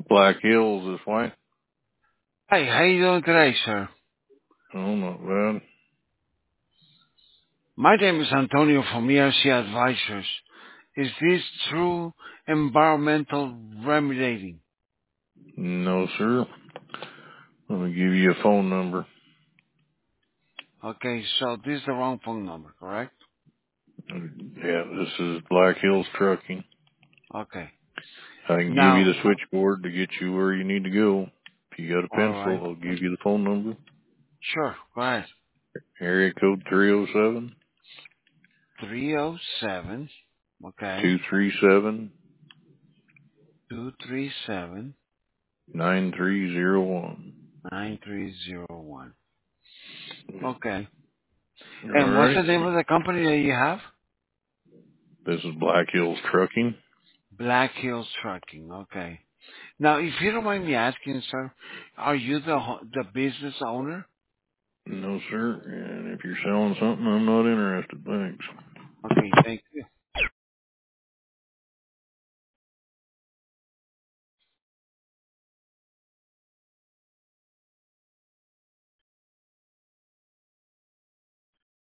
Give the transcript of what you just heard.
Black Hills is white. Hi, how you doing today, sir? Oh, not bad. My name is Antonio from ERC Advisors. Is this true environmental remediating? No, sir. Let me give you a phone number. Okay, so this is the wrong phone number, correct? Yeah, this is Black Hills Trucking. Okay. I can give you Now, the switchboard to get you where you need to go. If you got a pencil, alright. I'll give you the phone number. Sure, go ahead. Area code 307 307, okay, 237 237 9301. 9301. Okay. All And what's right. the name of the company that you have? This is Black Hills Trucking. Black Hills Trucking, okay. Now, if you don't mind me asking, sir, are you the business owner? No, sir. And if you're selling something, I'm not interested. Thanks.